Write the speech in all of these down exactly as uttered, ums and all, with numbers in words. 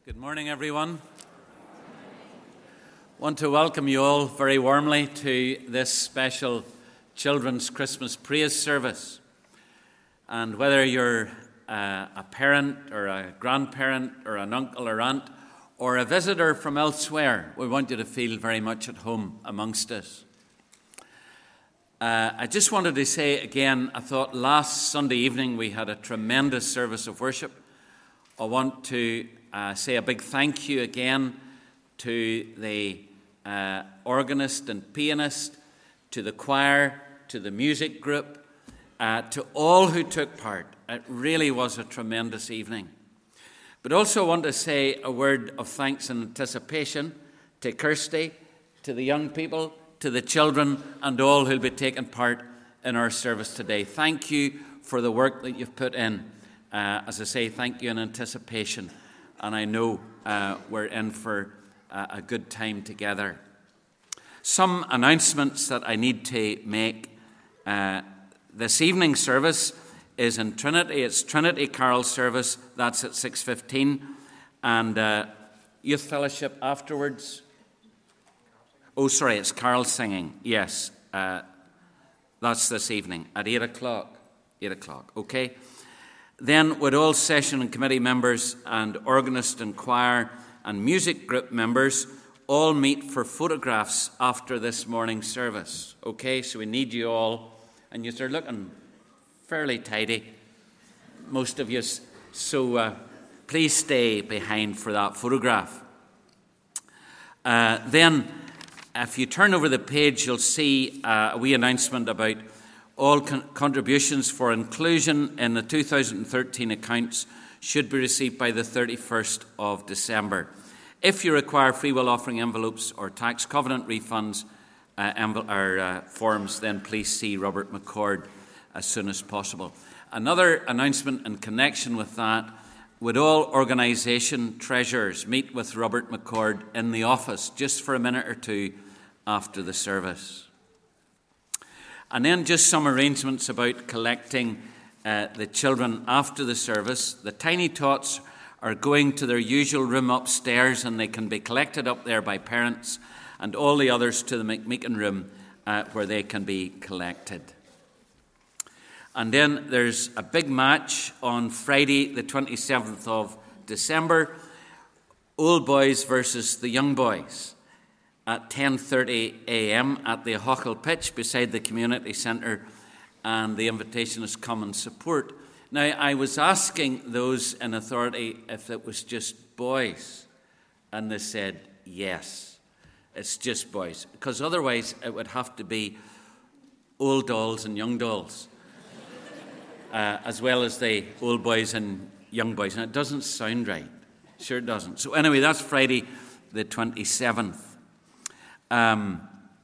Good morning, everyone. I want to welcome you all very warmly to this special Children's Christmas Praise Service. And whether you're uh, a parent or a grandparent or an uncle or aunt or a visitor from elsewhere, we want you to feel very much at home amongst us. Uh, I just wanted to say again, I thought last Sunday evening we had a tremendous service of worship. I want to uh, say a big thank you again to the uh, organist and pianist, to the choir, to the music group, uh, to all who took part. It really was a tremendous evening. But also want to say a word of thanks and anticipation to Kirsty, to the young people, to the children, and all who'll be taking part in our service today. Thank you for the work that you've put in. Uh, as I say, thank you in anticipation. And I know uh, we're in for uh, a good time together. Some announcements that I need to make. Uh, this evening's service is in Trinity. It's Trinity Carol service. That's at six fifteen. And uh, youth fellowship afterwards. Oh, sorry, it's carol singing. Yes, uh, that's this evening at eight o'clock. eight o'clock, okay? Then would all session and committee members and organist and choir and music group members all meet for photographs after this morning's service, okay? So we need you all, and you're looking fairly tidy, most of you. So uh, please stay behind for that photograph. Uh, then, if you turn over the page, you'll see uh, a wee announcement about all con- contributions for inclusion in the two thousand thirteen accounts should be received by the thirty-first of December. If you require free will offering envelopes or tax covenant refunds uh, envel- or uh, forms, then please see Robert McCord as soon as possible. Another announcement in connection with that: would all organisation treasurers meet with Robert McCord in the office just for a minute or two after the service. And then just some arrangements about collecting uh, the children after the service. The Tiny Tots are going to their usual room upstairs, and they can be collected up there by parents, and all the others to the McMeekin room uh, where they can be collected. And then there's a big match on Friday, the twenty-seventh of December, Old Boys versus the Young Boys, at ten thirty a.m. at the Hochel Pitch beside the community centre, and the invitation is come and support. Now, I was asking those in authority if it was just boys, and they said yes, it's just boys, because otherwise it would have to be old dolls and young dolls, uh, as well as the old boys and young boys, and it doesn't sound right. Sure it doesn't. So anyway, that's Friday the twenty-seventh. Um,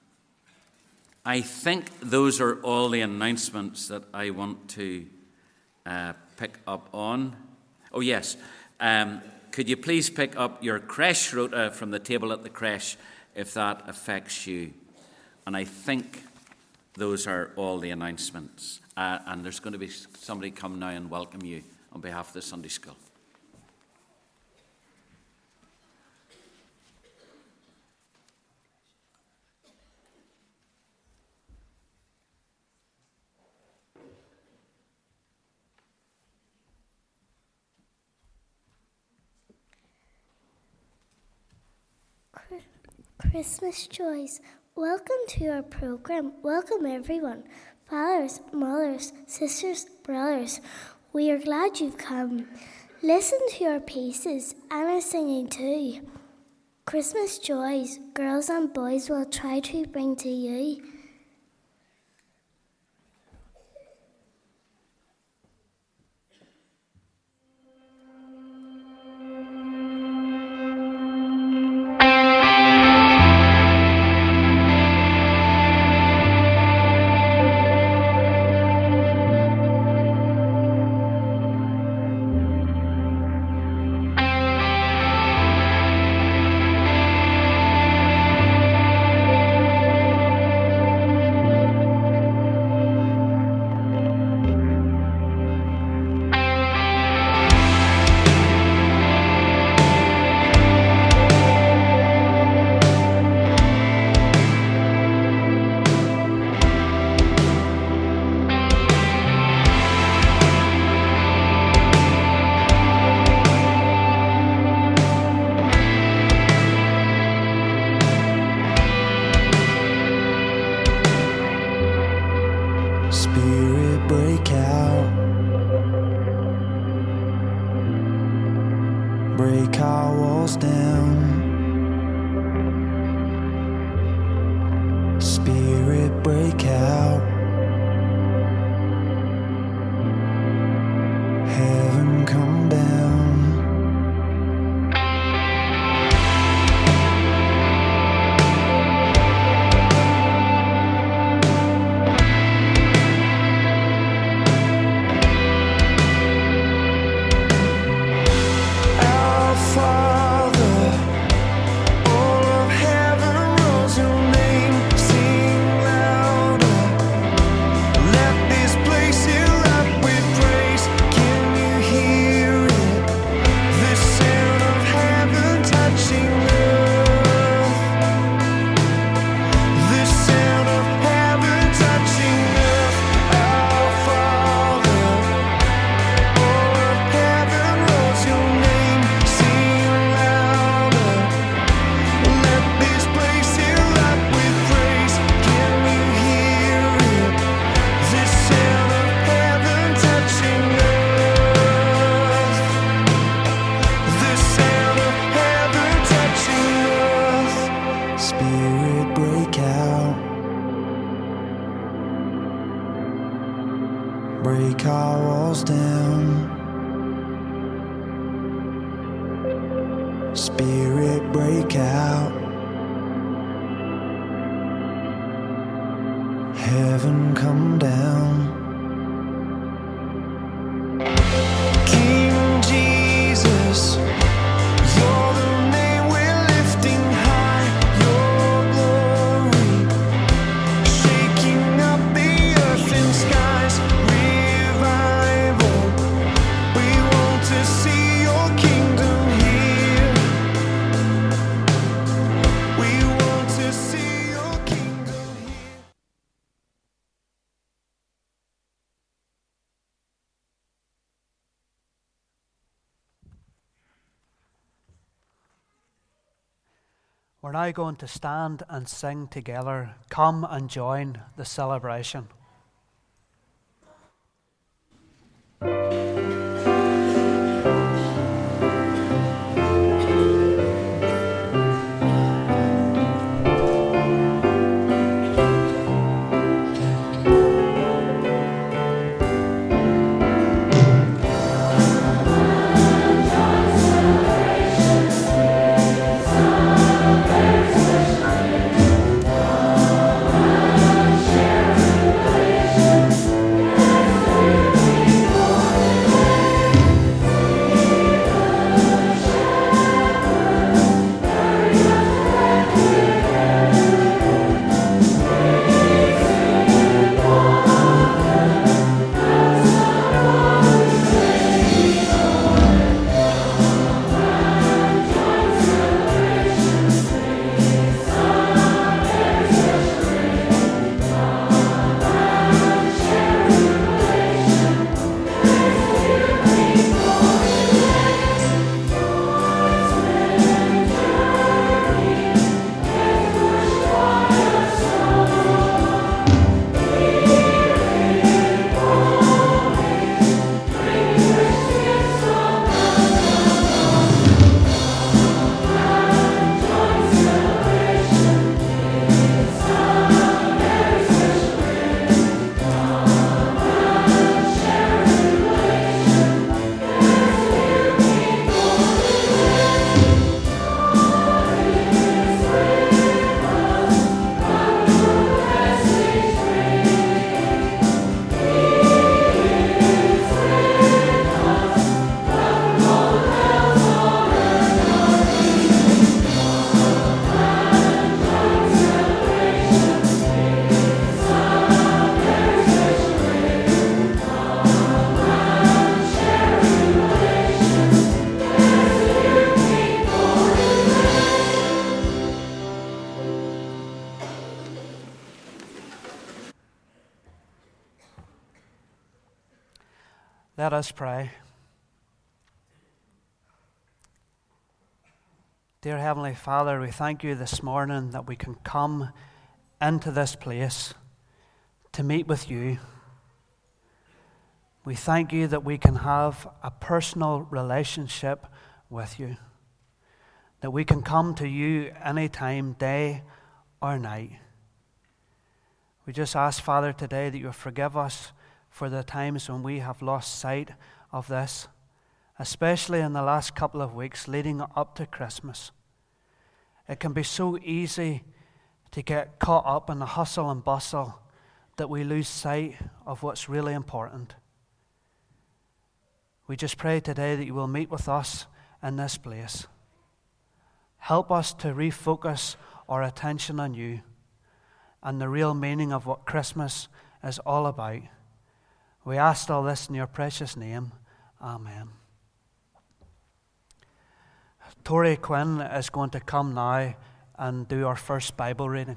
I think those are all the announcements that I want to uh, pick up on. Oh, yes. Um, could you please pick up your creche rota from the table at the creche if that affects you? And I think those are all the announcements. Uh, and there's going to be somebody come now and welcome you on behalf of the Sunday School. Christmas Joys. Welcome to our program. Welcome everyone. Fathers, mothers, sisters, brothers. We are glad you've come. Listen to our pieces and our singing too. Christmas Joys, girls and boys will try to bring to you. break our walls down. Spirit, break out. Heaven, come down. Break our walls down. Spirit, break out. Heaven, come down. King Jesus, you're the name we're lifting high. Your glory, shaking up the earth and skies. Revival, we want to see your kingdom here. We want to see your kingdom here. We're now going to stand and sing together. Come and join the celebration. Let us pray. Dear Heavenly Father, we thank you this morning that we can come into this place to meet with you. We thank you that we can have a personal relationship with you. That we can come to you anytime, day or night. We just ask, Father, today that you forgive us for the times when we have lost sight of this, especially in the last couple of weeks leading up to Christmas. It can be so easy to get caught up in the hustle and bustle that we lose sight of what's really important. We just pray today that you will meet with us in this place. Help us to refocus our attention on you and the real meaning of what Christmas is all about. We ask all this in your precious name. Amen. Tori Quinn is going to come now and do our first Bible reading.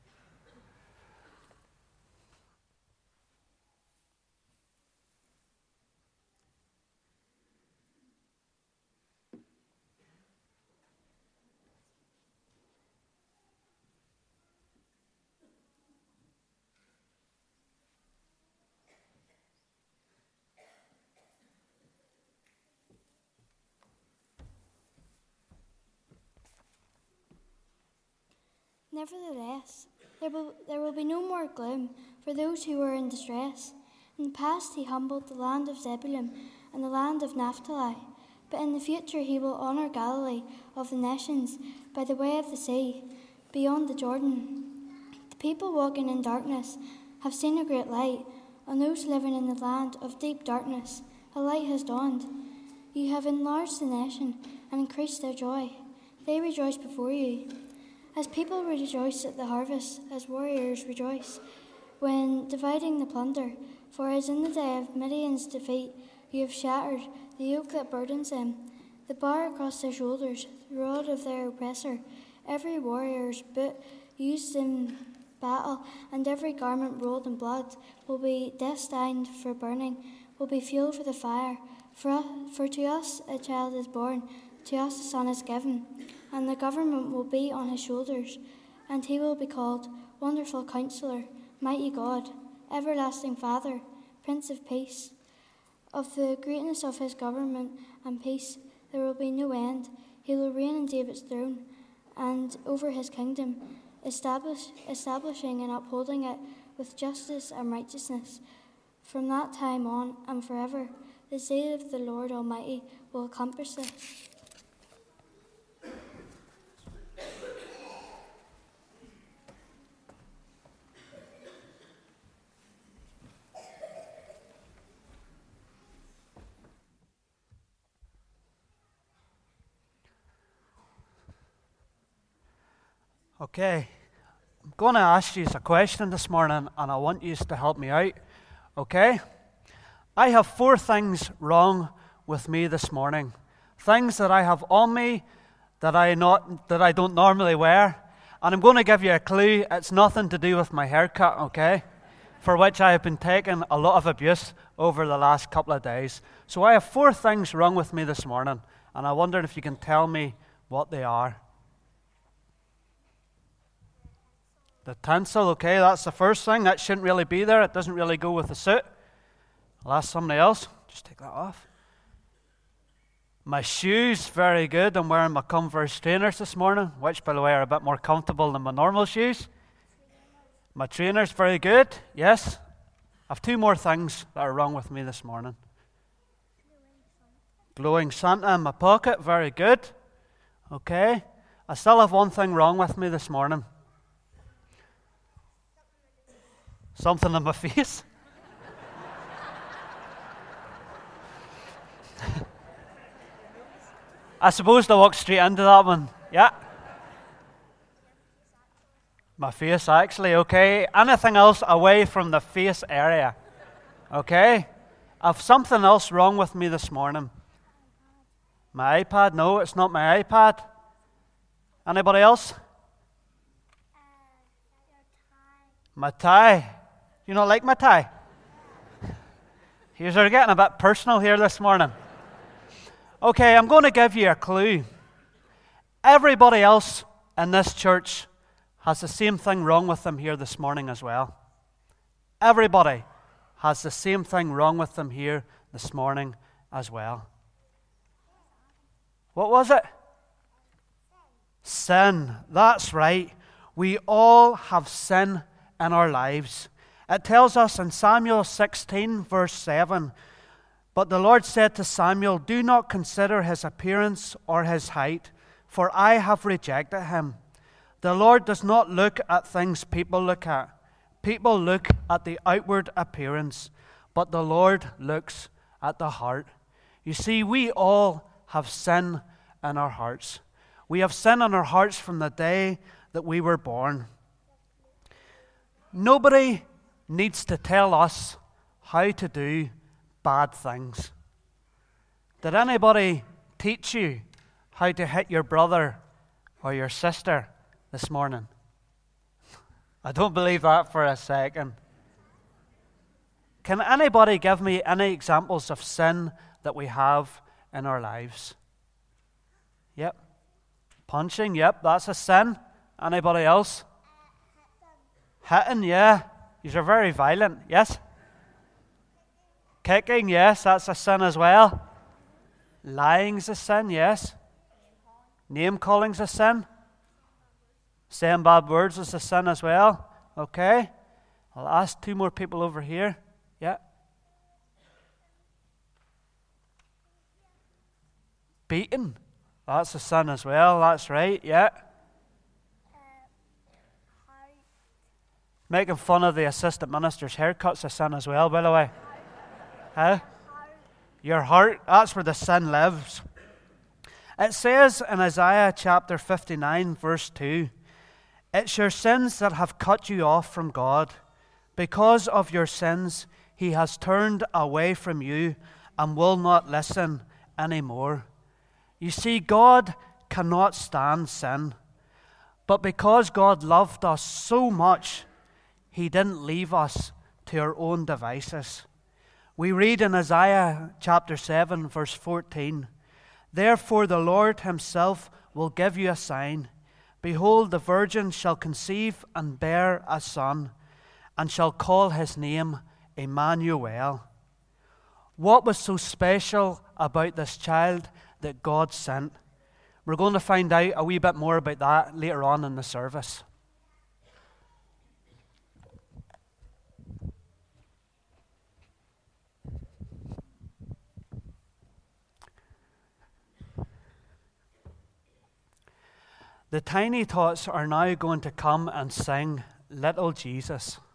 Nevertheless, there will, there will be no more gloom for those who are in distress. In the past he humbled the land of Zebulun and the land of Naphtali, but in the future he will honour Galilee of the nations by the way of the sea, beyond the Jordan. The people walking in darkness have seen a great light. On those living in the land of deep darkness, a light has dawned. You have enlarged the nation and increased their joy. They rejoice before you. As people rejoice at the harvest, as warriors rejoice when dividing the plunder. For as in the day of Midian's defeat, you have shattered the yoke that burdens them, the bar across their shoulders, the rod of their oppressor. Every warrior's boot used in battle, and every garment rolled in blood, will be destined for burning, will be fuel for the fire. For, for to us a child is born, to us a son is given, and the government will be on his shoulders, and he will be called Wonderful Counselor, Mighty God, Everlasting Father, Prince of Peace. Of the greatness of his government and peace there will be no end. He will reign on David's throne and over his kingdom, establish, establishing and upholding it with justice and righteousness from that time on and forever. The zeal of the Lord Almighty will accomplish this. Okay, I'm going to ask you a question this morning, and I want you to help me out, okay? I have four things wrong with me this morning. Things that I have on me that I not that I don't normally wear. And I'm going to give you a clue. It's nothing to do with my haircut, okay? For which I have been taking a lot of abuse over the last couple of days. So I have four things wrong with me this morning, and I wondered if you can tell me what they are. The tinsel, okay, that's the first thing. That shouldn't really be there. It doesn't really go with the suit. I'll ask somebody else. Just take that off. My shoes, very good. I'm wearing my Converse trainers this morning, which, by the way, are a bit more comfortable than my normal shoes. My trainers, very good. Yes. I have two more things that are wrong with me this morning. Glowing Santa in my pocket, very good. Okay. I still have one thing wrong with me this morning. Something on my face. I suppose I walked straight into that one. Yeah. My face, actually, okay. Anything else away from the face area? Okay. I've something else wrong with me this morning. My iPad? No, it's not my iPad. Anybody else? My tie. You not like my tie? Here's are getting a bit personal here this morning. Okay, I'm going to give you a clue. Everybody else in this church has the same thing wrong with them here this morning as well. Everybody has the same thing wrong with them here this morning as well. What was it? Sin. That's right. We all have sin in our lives. It tells us in Samuel sixteen, verse seven, "But the Lord said to Samuel, do not consider his appearance or his height, for I have rejected him. The Lord does not look at things people look at. People look at the outward appearance, but the Lord looks at the heart." You see, we all have sin in our hearts. We have sin in our hearts from the day that we were born. Nobody needs to tell us how to do bad things. Did anybody teach you how to hit your brother or your sister this morning? I don't believe that for a second. Can anybody give me any examples of sin that we have in our lives? Yep. Punching, yep, that's a sin. Anybody else? Hitting, yeah. These are very violent, yes? Kicking, yes, that's a sin as well. Lying's a sin, yes. Name calling's a sin. Saying bad words is a sin as well. Okay. I'll ask two more people over here. Yeah. Beating. That's a sin as well. That's right. Yeah. Making fun of the assistant minister's haircut's a sin as well, by the way. Huh? Your heart. That's where the sin lives. It says in Isaiah chapter fifty-nine, verse two, "It's your sins that have cut you off from God. Because of your sins, He has turned away from you and will not listen anymore." You see, God cannot stand sin. But because God loved us so much, He didn't leave us to our own devices. We read in Isaiah chapter seven, verse fourteen, "Therefore the Lord Himself will give you a sign. Behold, the virgin shall conceive and bear a son, and shall call his name Emmanuel." What was so special about this child that God sent? We're going to find out a wee bit more about that later on in the service. The Tiny Tots are now going to come and sing Little Jesus.